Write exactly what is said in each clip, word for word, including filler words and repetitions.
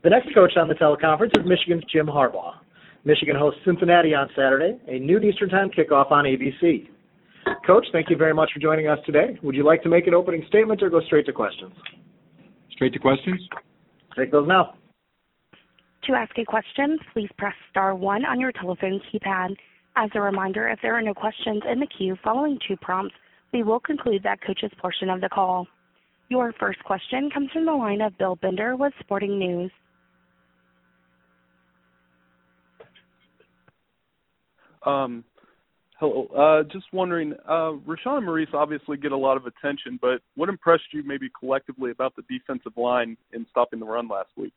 The next coach on the teleconference is Michigan's Jim Harbaugh. Michigan hosts Cincinnati on Saturday, a noon Eastern Time kickoff on A B C. Coach, thank you very much for joining us today. Would you like to make an opening statement or go straight to questions? Straight to questions. Take those now. To ask a question, please press star one on your telephone keypad. As a reminder, if there are no questions in the queue following two prompts, we will conclude that coach's portion of the call. Your first question comes from the line of Bill Bender with Sporting News. Um, hello. Uh, just wondering, uh, Rashawn and Maurice obviously get a lot of attention, but what impressed you maybe collectively about the defensive line in stopping the run last week?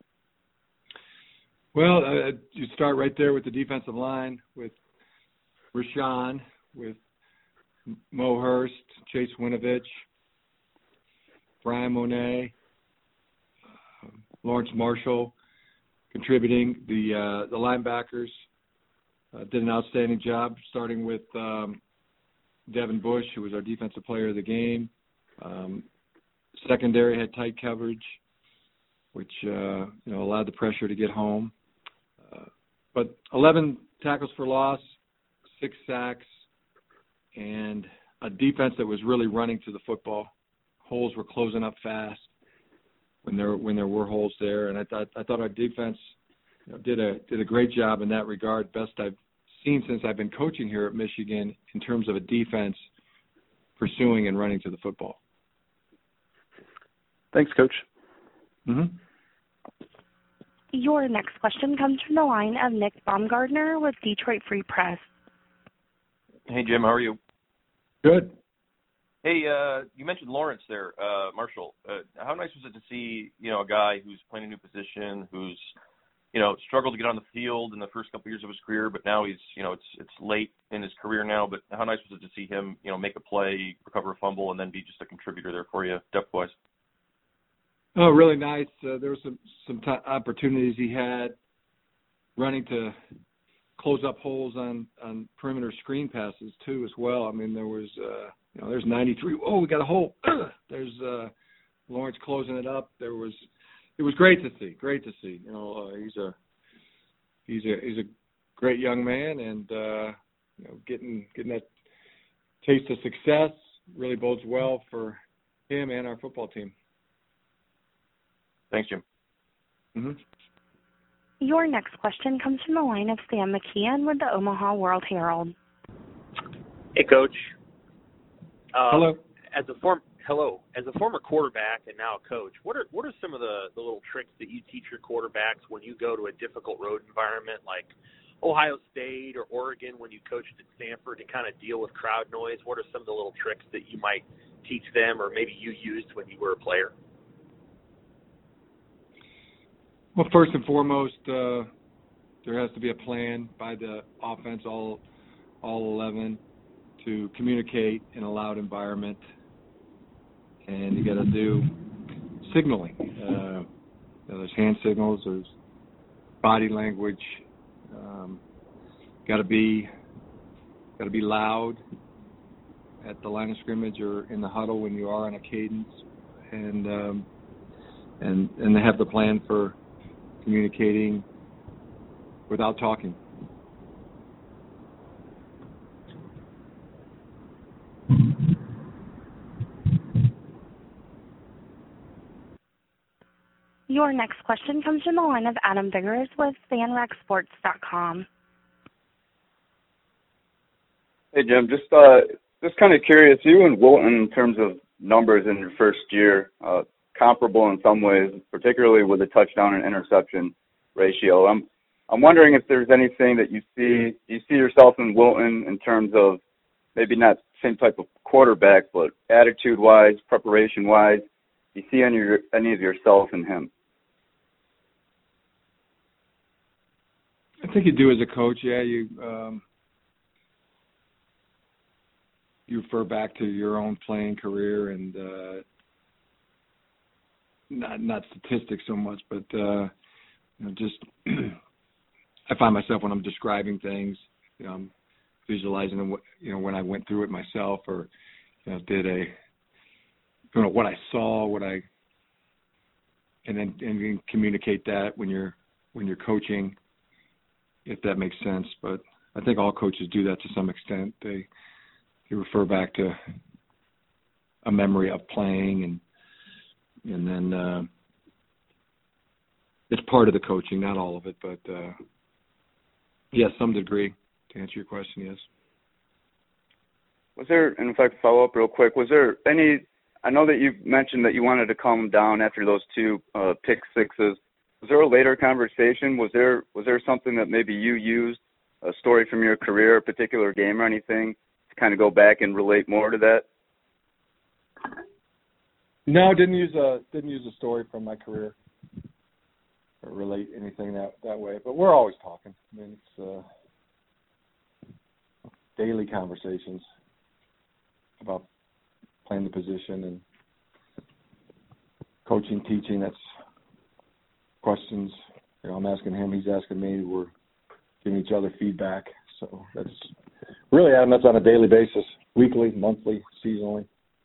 Well, uh, you start right there with the defensive line, with Rashawn, with Mo Hurst, Chase Winovich, Brian Monet, uh, Lawrence Marshall contributing. The uh, the linebackers uh, did an outstanding job, starting with um, Devin Bush, who was our defensive player of the game. Um, secondary had tight coverage, which uh, you know allowed the pressure to get home. Uh, but eleven tackles for loss, six sacks, and a defense that was really running to the football. Holes were closing up fast when there when there were holes there, and I thought I thought our defense you know, did a did a great job in that regard. Best I've seen since I've been coaching here at Michigan in terms of a defense pursuing and running to the football. Thanks, Coach. Mm-hmm. Your next question comes from the line of Nick Baumgardner with Detroit Free Press. Hey, Jim, how are you? Good. Hey, uh, you mentioned Lawrence there, uh, Marshall. Uh, how nice was it to see, you know, a guy who's playing a new position, who's, you know, struggled to get on the field in the first couple years of his career, but now he's, you know, it's it's late in his career now, but how nice was it to see him, you know, make a play, recover a fumble, and then be just a contributor there for you, depth-wise? Oh, really nice. Uh, there were some some t- opportunities he had running to close up holes on, on perimeter screen passes too, as well. I mean, there was uh, you know, there's ninety-three. Oh, we got a hole. There's uh, Lawrence closing it up. There was it was great to see. Great to see. You know, uh, he's a he's a he's a great young man, and uh, you know, getting getting that taste of success really bodes well for him and our football team. Thanks, Jim. Mm-hmm. Your next question comes from the line of Sam McKeon with the Omaha World Herald. Hey, Coach. Um, hello. As a form, hello. As a former quarterback and now a coach, what are what are some of the, the little tricks that you teach your quarterbacks when you go to a difficult road environment like Ohio State or Oregon when you coached at Stanford to kind of deal with crowd noise? What are some of the little tricks that you might teach them or maybe you used when you were a player? Well, first and foremost, uh, there has to be a plan by the offense, all all eleven, to communicate in a loud environment, and you got to do signaling. Uh, you know, there's hand signals, there's body language. Um, got to be got to be loud at the line of scrimmage or in the huddle when you are on a cadence, and um, and and they have the plan for communicating without talking. Your next question comes from the line of Adam Vigors with fan rec sports dot com. Hey, Jim, just uh, just kind of curious, you and Wilton in terms of numbers in your first year, uh, comparable in some ways, particularly with the touchdown and interception ratio. I'm I'm wondering if there's anything that you see you see yourself in Wilton in terms of maybe not same type of quarterback, but attitude-wise, preparation-wise. Do you see any of, your, any of yourself in him? I think you do as a coach. Yeah, you um, you refer back to your own playing career and uh, not not statistics so much, but uh, you know, just I find myself when I'm describing things, you know, I'm visualizing what you know when I went through it myself, or you know, did a you know what I saw, what I and then and then communicate that when you're when you're coaching, if that makes sense. But I think all coaches do that to some extent. They they refer back to a memory of playing, and and then uh, it's part of the coaching, not all of it, but uh, yes, some degree. To answer your question, yes. Was there, and if I could follow up real quick, was there any, I know that you mentioned that you wanted to calm him down after those two uh, pick sixes. Was there a later conversation? Was there was there something that maybe you used, a story from your career, a particular game or anything, to kind of go back and relate more to that? No, didn't use a didn't use a story from my career or relate anything that that way. But we're always talking. I mean, it's uh, daily conversations about playing the position and coaching, teaching. That's questions. You know, I'm asking him, he's asking me. We're giving each other feedback. So that's really, Adam, that's on a daily basis, weekly, monthly, seasonally.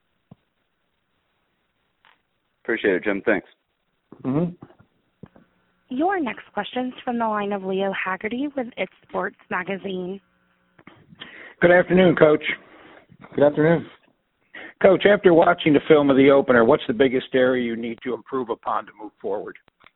Appreciate it, Jim. Thanks. Mm-hmm. Your next question is from the line of Leo Haggerty with It's Sports Magazine. Good afternoon, Coach. Good afternoon. Coach, after watching the film of the opener, what's the biggest area you need to improve upon to move forward?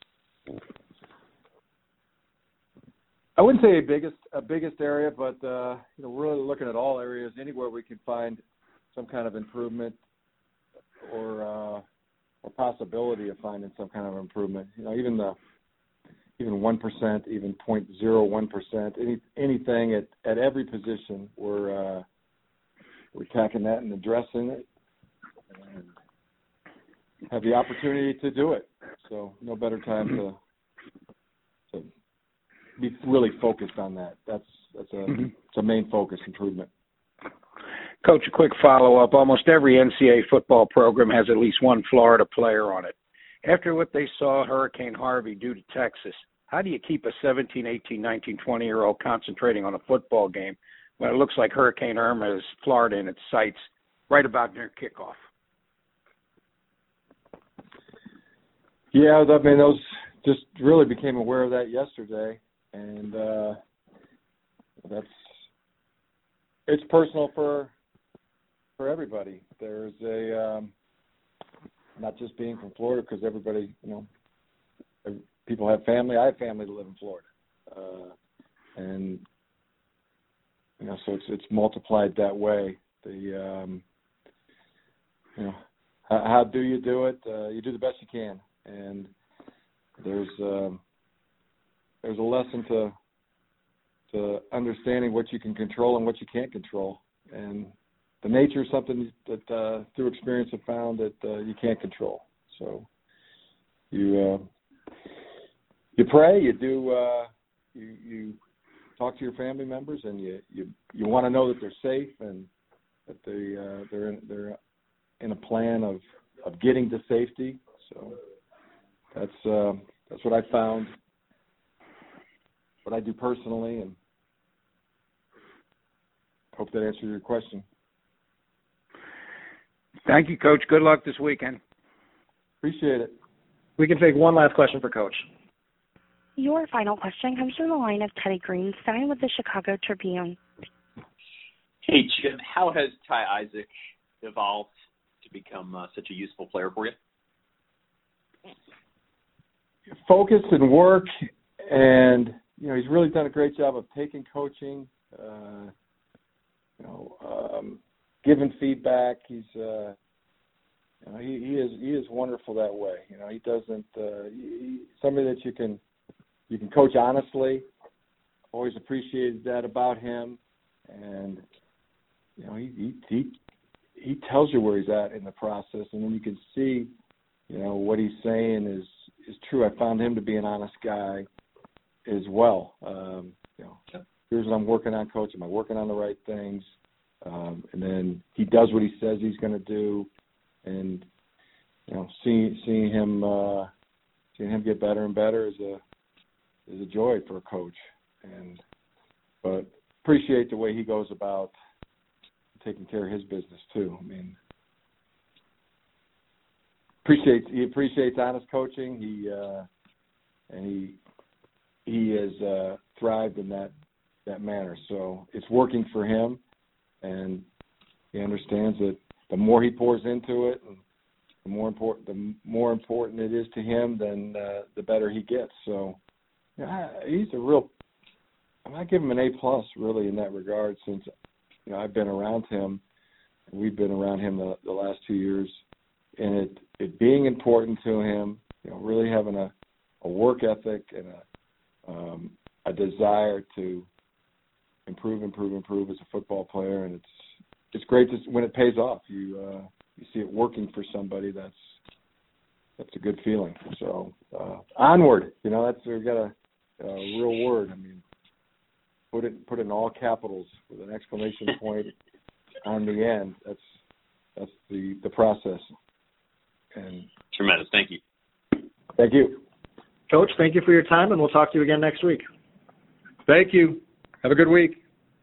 I wouldn't say a biggest a biggest area, but uh, you know, we're really looking at all areas, anywhere we can find some kind of improvement or uh, or possibility of finding some kind of improvement. You know, even the even one percent, even point zero one percent, any anything at, at every position, we're uh, we're attacking that and addressing it, and have the opportunity to do it. So no better time to to be really focused on that. That's that's a Mm-hmm. it's a main focus, improvement. Coach, a quick follow-up. Almost every N C double A football program has at least one Florida player on it. After what they saw Hurricane Harvey do to Texas, how do you keep a seventeen, eighteen, nineteen, twenty-year-old concentrating on a football game when it looks like Hurricane Irma is Florida in its sights right about near kickoff? Yeah, I mean, those just really became aware of that yesterday, and uh, that's it's personal for for everybody. There's a um, not just being from Florida, because everybody, you know, every, people have family. I have family that live in Florida, uh, and you know, so it's it's multiplied that way. The um, you know, how, how do you do it? Uh, you do the best you can, and there's um, there's a lesson to to understanding what you can control and what you can't control, and the nature is something that uh, through experience have found that uh, you can't control. So you uh, you pray, you do uh, you you talk to your family members, and you you, you want to know that they're safe and that they uh, they're in, they're in a plan of, of getting to safety. So that's uh, that's what I found, what I do personally, and hope that answers your question. Thank you, Coach. Good luck this weekend. Appreciate it. We can take one last question for Coach. Your final question comes from the line of Teddy Greenstein with the Chicago Tribune. Hey, Jim, how has Ty Isaac evolved to become uh, such a useful player for you? Focus and work, and you know he's really done a great job of taking coaching, uh, you know, um, giving feedback. He's uh, you know, he, he is he is wonderful that way. You know, he doesn't uh, he, somebody that you can you can coach honestly. Always appreciated that about him, and you know he he he, he tells you where he's at in the process, and then you can see, you know, what he's saying is. is true. I found him to be an honest guy as well. Um, you know, here's what I'm working on, Coach. Am I working on the right things? Um, and then he does what he says he's going to do, and you know, seeing seeing him uh, seeing him get better and better is a is a joy for a coach. And but appreciate the way he goes about taking care of his business too. I mean, appreciates he appreciates honest coaching. He uh, and he he has uh, thrived in that that manner. So it's working for him, and he understands that the more he pours into it, and the more important the more important it is to him, then uh, the better he gets. So yeah, he's a real. I give him an A plus really in that regard, since you know I've been around him. We've been around him the, the last two years, and it it being important to him, you know, really having a, a work ethic and a um, a desire to improve, improve, improve as a football player, and it's it's great to, when it pays off. You uh, you see it working for somebody. That's that's a good feeling. So uh, onward, you know, that's we've got a, a real word. I mean, put it put it in all capitals with an exclamation point on the end. That's that's the the process. And tremendous. Thank you. Thank you, Coach. Thank you for your time, and we'll talk to you again next week. Thank you. Have a good week.